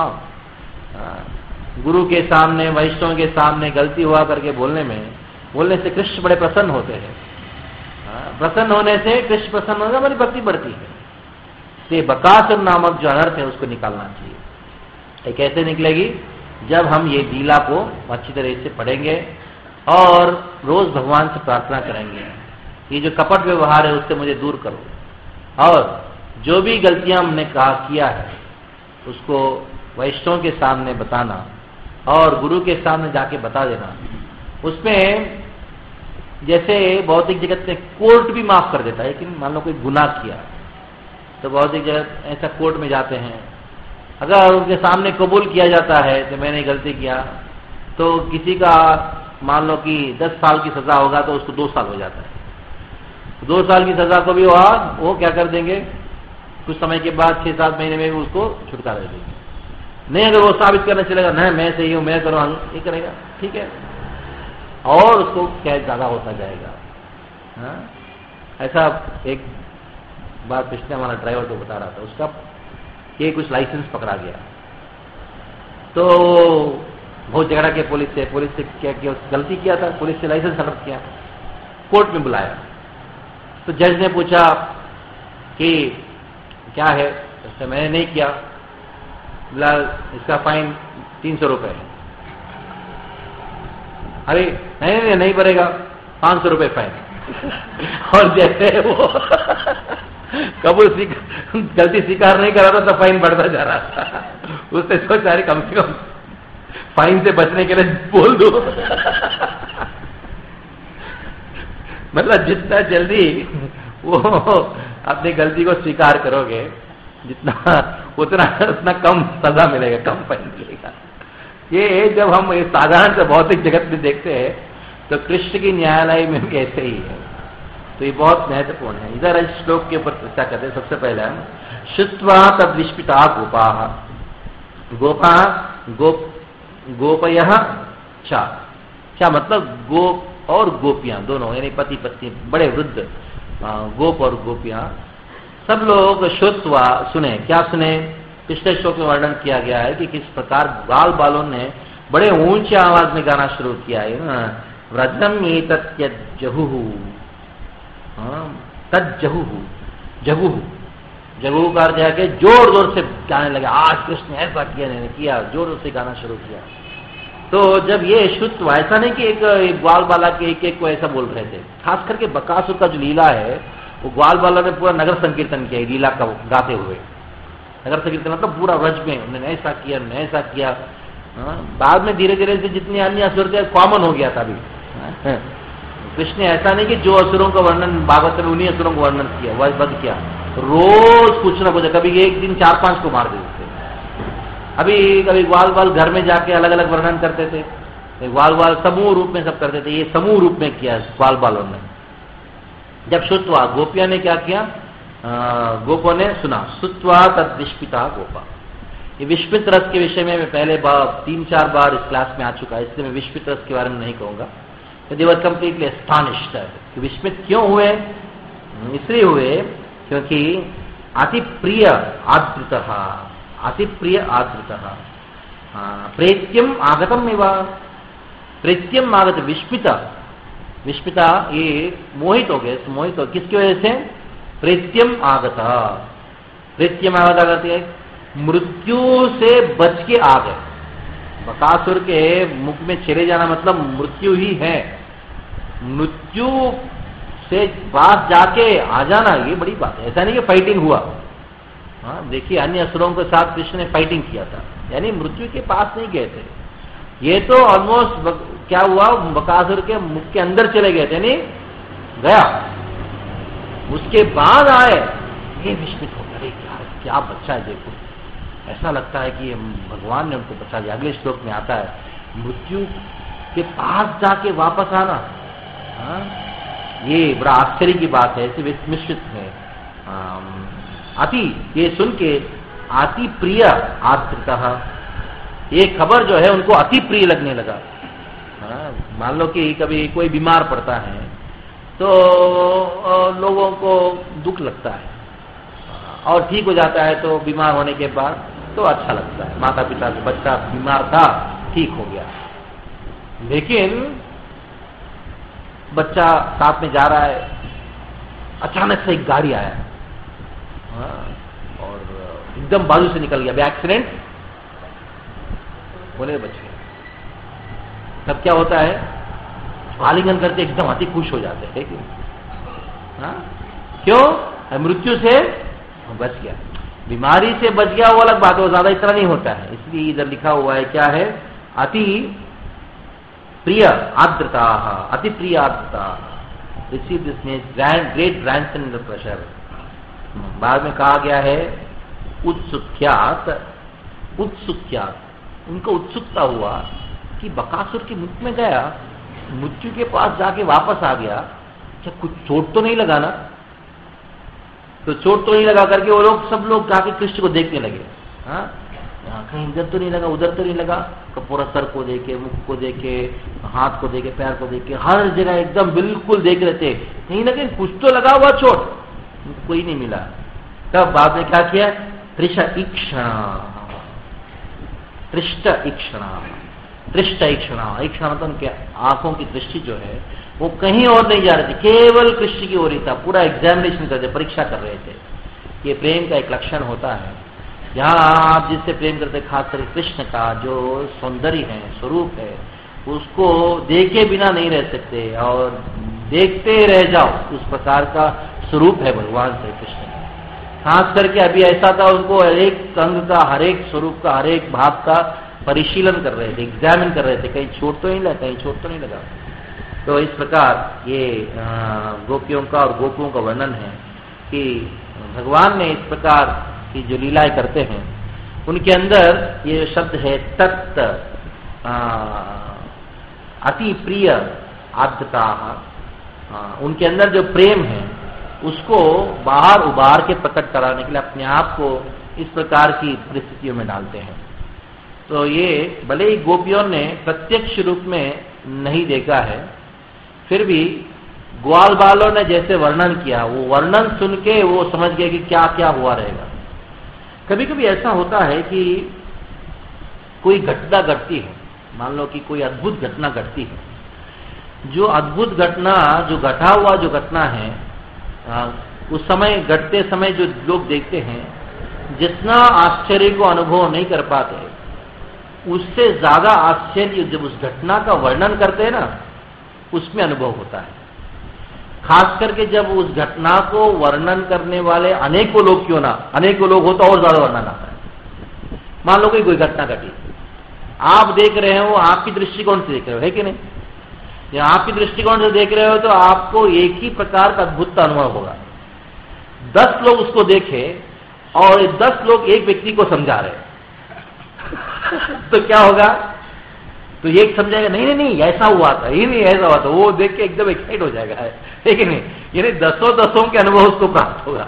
रॉन्ग। गुरु के सामने, वैष्णव के सामने गलती हुआ करके बोलने में बोलने से कृष्ण बड़े प्रसन्न होते हैं। प्रसन्न होने से कृष्ण प्रसन्न होने से हमारी भक्ति बढ़ती है। से बकासुर नामक जो अनर्थ है उसको निकालना चाहिए। ये कैसे निकलेगी, जब हम ये लीला को अच्छी तरह से पढ़ेंगे और रोज भगवान से प्रार्थना करेंगे, ये जो कपट व्यवहार है उससे मुझे दूर करो, और जो भी गलतियां हमने कहा किया है उसको वैष्णव के सामने बताना और गुरु के सामने जाके बता देना। उसमें जैसे भौतिक जगत में कोर्ट भी माफ कर देता है, लेकिन मान लो कोई गुनाह किया तो भौतिक जगत ऐसा कोर्ट में जाते हैं, अगर उनके सामने कबूल किया जाता है कि मैंने गलती किया, तो किसी का मान लो कि दस साल की सजा होगा तो उसको दो साल हो जाता है। दो साल की सजा को भी हुआ वो क्या कर देंगे, कुछ समय के बाद छह सात महीने में भी उसको छुटकारा दे देंगे। नहीं, अगर वो साबित करना चलेगा नहीं मैं सही हूं, मैं करूं, ये करेगा, ठीक है, और उसको क्या ज्यादा होता जाएगा। हाँ? ऐसा एक बार पिछले हमारा ड्राइवर को बता रहा था, उसका ये कुछ लाइसेंस पकड़ा गया। तो बहुत झगड़ा किया पुलिस से, पुलिस से क्या किया, गलती किया था, पुलिस से लाइसेंस हड़प किया, कोर्ट में बुलाया। तो जज ने पूछा कि क्या है, तो मैंने नहीं किया, बोला इसका फाइन तीन सौ रुपये है। अरे नहीं नहीं नहीं भरेगा, पांच सौ रुपये फाइन। और जैसे वो कबूल गलती स्वीकार नहीं कर रहा था तो फाइन बढ़ता जा रहा था। उससे सोचा रही कम से कम फाइन से बचने के लिए बोल दो। मतलब जितना जल्दी वो अपनी गलती को स्वीकार करोगे, जितना उतना उतना कम सजा मिलेगा, कम फाइन मिलेगा। ये जब हम साधारण से भौतिक जगत में देखते हैं तो कृष्ण की न्यायालय में भी ऐसे ही है। तो ये बहुत महत्वपूर्ण है। इधर इस श्लोक के ऊपर चर्चा करते हैं। सबसे पहले हम श्रुत्वा तद विष्पिता गोपा, गोपा गोप गोपयः च, क्या मतलब गोप और गोपियां दोनों, यानी पति पत्नी बड़े वृद्ध गोप और गोपियां, सब लोग श्रुत्वा सुने। क्या सुने? पिछले श्लोक में वर्णन किया गया है कि किस प्रकार बाल बालों ने बड़े ऊंचे आवाज में गाना शुरू किया है। व्रजम एतत्यजहु, तज्जहु, जहु जहु का अर्थ है कि जोर जोर से गाने लगे, आज कृष्ण ऐसा किया नहीं किया, जोर जोर से गाना शुरू किया। तो जब ये शुद्ध, ऐसा नहीं कि एक, एक ग्वाल बाला के एक एक को ऐसा बोल रहे थे। खास करके बकासुर का जो लीला है वो ग्वाल बाला ने पूरा नगर संकीर्तन किया लीला का गाते हुए। नगर संकीर्तन मतलब पूरा व्रज में उन्होंने ऐसा किया, उन्होंने ऐसा किया। हाँ, बाद में धीरे धीरे से जितनी अन्य असुर थे कॉमन हो गया था। अभी कृष्ण ऐसा नहीं कि जो असुरों का वर्णन भागवत में उन्हीं असुरों को वर्णन किया, वह वध किया, रोज कुछ ना कुछ, कभी एक दिन चार पांच को मार देते थे। अभी कभी ग्वाल बाल घर में जाके अलग अलग वर्णन करते थे, ग्वाल बाल समूह रूप में सब करते थे। ये समूह रूप में किया ग्वाल बालों ने। जब श्रुत्वा, गोपिया ने क्या किया, गोपों ने सुना, श्रुत्वा तद विष्पिता गोपा। ये विष्पित रस के विषय में मैं पहले तीन चार बार इस क्लास में आ चुका है, इसलिए मैं विष्पित रस के बारे में नहीं कहूंगा। They were completely astonished. विस्मित क्यों हुए? इसलिए हुए क्योंकि अति प्रिय आदृत, अति प्रिय आदृत प्रेत्यम आगतम एव, प्रेत्यम आगत, विस्मिता, विस्मिता ये मोहित हो गए, मोहित हो किसकी वजह से? प्रेत्यम आगत, प्रेत्यम आगत करते हैं मृत्यु से बच के आ गए। बकासुर के मुख में चले जाना मतलब मृत्यु ही है। मृत्यु से पास जाके आ जाना ये बड़ी बात है। ऐसा नहीं कि फाइटिंग हुआ। हाँ, देखिए अन्य असुरों के साथ कृष्ण ने फाइटिंग किया था, यानी मृत्यु के पास नहीं गए थे। ये तो ऑलमोस्ट क्या हुआ, बकासुर के मुख के अंदर चले गए थे, नहीं गया, उसके बाद आए, ये विस्मित हो गए, यार क्या बच्चा है, देखो ऐसा लगता है कि भगवान ने उनको बचा दिया। अगले श्लोक में आता है मृत्यु के पास जाके वापस आना। हाँ, ये बड़ा आश्चर्य की बात है। ऐसे मिश्रित है अति, ये सुन के अति प्रिय आदृतः, ये खबर जो है उनको अति प्रिय लगने लगा। हाँ, मान लो कि कभी कोई बीमार पड़ता है तो लोगों को दुख लगता है, और ठीक हो जाता है तो बीमार होने के बाद तो अच्छा लगता है। माता पिता से बच्चा बीमार था, ठीक हो गया। लेकिन बच्चा साथ में जा रहा है, अचानक से एक गाड़ी आया और एकदम बाजू से निकल गया, एक्सीडेंट, बोले बच गए। तब क्या होता है, आलिंगन करते एकदम अति खुश हो जाते हैं। ठीक है, हाँ? क्यों? मृत्यु से बच गया, बीमारी से बच गया, वो अलग बात है, वो ज्यादा इतना नहीं होता है। इसलिए इधर लिखा हुआ है क्या है, अति प्रिय आर्द्रता, अति प्रिय आर्द्रता, receive this great grandson in the pressure. बाद में कहा गया है उत्सुख्यात, उत्सुख्यात, उनको उत्सुकता हुआ कि बकासुर के मुख में गया, मृत्यु के पास जाके वापस आ गया, क्या कुछ चोट तो नहीं लगा ना? तो चोट तो नहीं लगा करके वो लोग सब लोग जाके कृष्ण को देखने लगे। हाँ, कहीं इधर तो नहीं लगा, उधर तो नहीं लगा, पूरा सर को देखे, मुख को देखे, हाथ को देखे, पैर को देखे, हर जगह एकदम बिल्कुल देख रहे थे, कहीं ना कहीं कुछ तो लगा हुआ चोट, कोई नहीं मिला। तब बाद में क्या किया, त्रिश ईक्षण, त्रिष्ट ईक्षण, त्रिष्ट ईक्षण, ईक्षण मतलब क्या, आंखों की दृष्टि जो है वो कहीं और नहीं जा रही थी, केवल कृष्ण की ओर ही था। पूरा एग्जामिनेशन कर रहे, परीक्षा कर रहे थे। ये प्रेम का एक लक्षण होता है। यहाँ आप जिससे प्रेम करते, खासकर कृष्ण का जो सौंदर्य है, स्वरूप है, उसको देखे बिना नहीं रह सकते और देखते रह जाओ, उस प्रकार का स्वरूप है भगवान श्री कृष्ण। खास करके अभी ऐसा था, उनको हर एक अंग का, हर एक स्वरूप का, हर एक भाव का परिशीलन कर रहे थे, एग्जामिन कर रहे थे, कहीं छोट तो नहीं लगा, कहीं छोट तो नहीं लगा। तो इस प्रकार ये गोपियों का और गोपुओं का वर्णन है कि भगवान ने इस प्रकार की जो लीलाएं करते हैं, उनके अंदर ये शब्द है तत्त, अति प्रिय आद्रता, उनके अंदर जो प्रेम है उसको बाहर उबार के प्रकट कराने के लिए अपने आप को इस प्रकार की परिस्थितियों में डालते हैं। तो ये भले ही गोपियों ने प्रत्यक्ष रूप में नहीं देखा है, फिर भी ग्वाल बालों ने जैसे वर्णन किया, वो वर्णन सुन के वो समझ गए कि क्या क्या हुआ रहेगा। कभी कभी ऐसा होता है कि कोई घटना घटती है, मान लो कि कोई अद्भुत घटना घटती है, जो अद्भुत घटना, जो घटा हुआ जो घटना है, आ, उस समय घटते समय जो लोग देखते हैं, जितना आश्चर्य को अनुभव नहीं कर पाते, उससे ज्यादा आश्चर्य जब उस घटना का वर्णन करते हैं ना, उसमें अनुभव होता है। खास करके जब उस घटना को वर्णन करने वाले अनेकों लोग क्यों ना, अनेकों लोग हो तो और ज्यादा वर्णन आता है। मान लो कि कोई घटना घटी, आप देख रहे हो, आपकी दृष्टिकोण से देख रहे हो, है कि नहीं? या आपकी दृष्टिकोण से देख रहे हो तो आपको एक ही प्रकार का अद्भुत अनुभव होगा। दस लोग उसको देखे और दस लोग एक व्यक्ति को समझा रहे तो क्या होगा? तो एक समझाएगा नहीं नहीं नहीं ऐसा हुआ था, ये नहीं ऐसा हुआ था, वो देख के एकदम एक्साइट हो जाएगा, है कि नहीं? यानी दसों दसों के अनुभव उसको प्राप्त होगा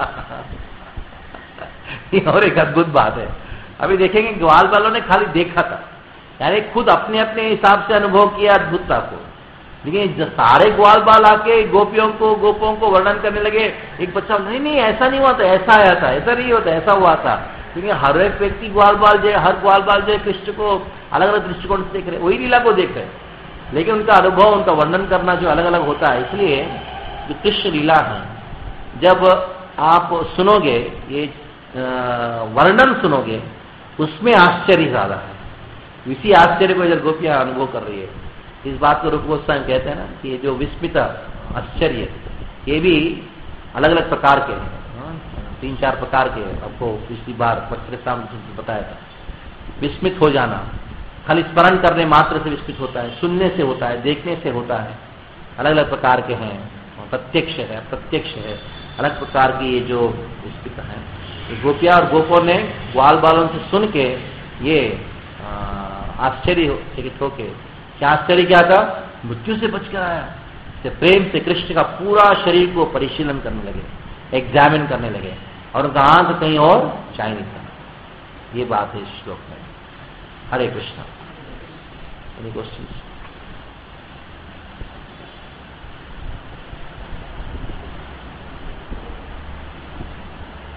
ये और एक अद्भुत बात है। अभी देखेंगे ग्वाल वालों ने खाली देखा था, यानी खुद अपने अपने हिसाब से अनुभव किया अद्भुतता को, लेकिन सारे ग्वाल बाल आके गोपियों को गोपों को वर्णन करने लगे। एक बच्चा नहीं नहीं ऐसा नहीं हुआ था, ऐसा आया था, ऐसा नहीं होता, ऐसा हुआ था। क्योंकि हर एक व्यक्ति ग्वाल बाल जो हर ग्वाल बाल जो है कृष्ण को अलग अलग दृष्टिकोण से देख रहे, वही लीला को देख रहे, लेकिन उनका अनुभव, उनका वर्णन करना जो अलग अलग होता है। इसलिए जो कृष्ण लीला है, जब आप सुनोगे, ये वर्णन सुनोगे, उसमें आश्चर्य ज्यादा है। इसी आश्चर्य को जब गोपियां अनुभव कर रही है, इस बात को रूप गोस्वामी कहते हैं ना कि ये जो विस्मित आश्चर्य, ये भी अलग अलग प्रकार के हैं, तीन चार प्रकार के। आपको पिछली बार पत्र बताया था। विस्मित हो जाना खाली स्मरण करने मात्र से विस्मित होता है, सुनने से होता है, देखने से होता है, अलग अलग प्रकार के हैं। प्रत्यक्ष है, प्रत्यक्ष है, अलग प्रकार की ये जो विस्मित है। गोपिया और गोपों ने ग्वाल बालों से सुन के ये आश्चर्य चकित होके, क्या आश्चर्य क्या था? मृत्यु से बचकर आया, से प्रेम से कृष्ण का पूरा शरीर को परिशीलन करने लगे, एग्जामिन करने लगे, और उनका आंख कहीं और चाय नहीं था। ये बात है इस श्लोक में। हरे कृष्णा। Any questions?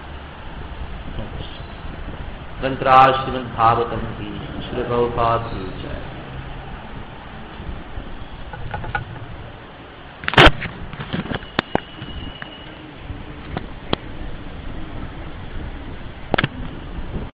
ग्रंथराज श्रीमद् भागवतम की, श्री प्रभुपाद की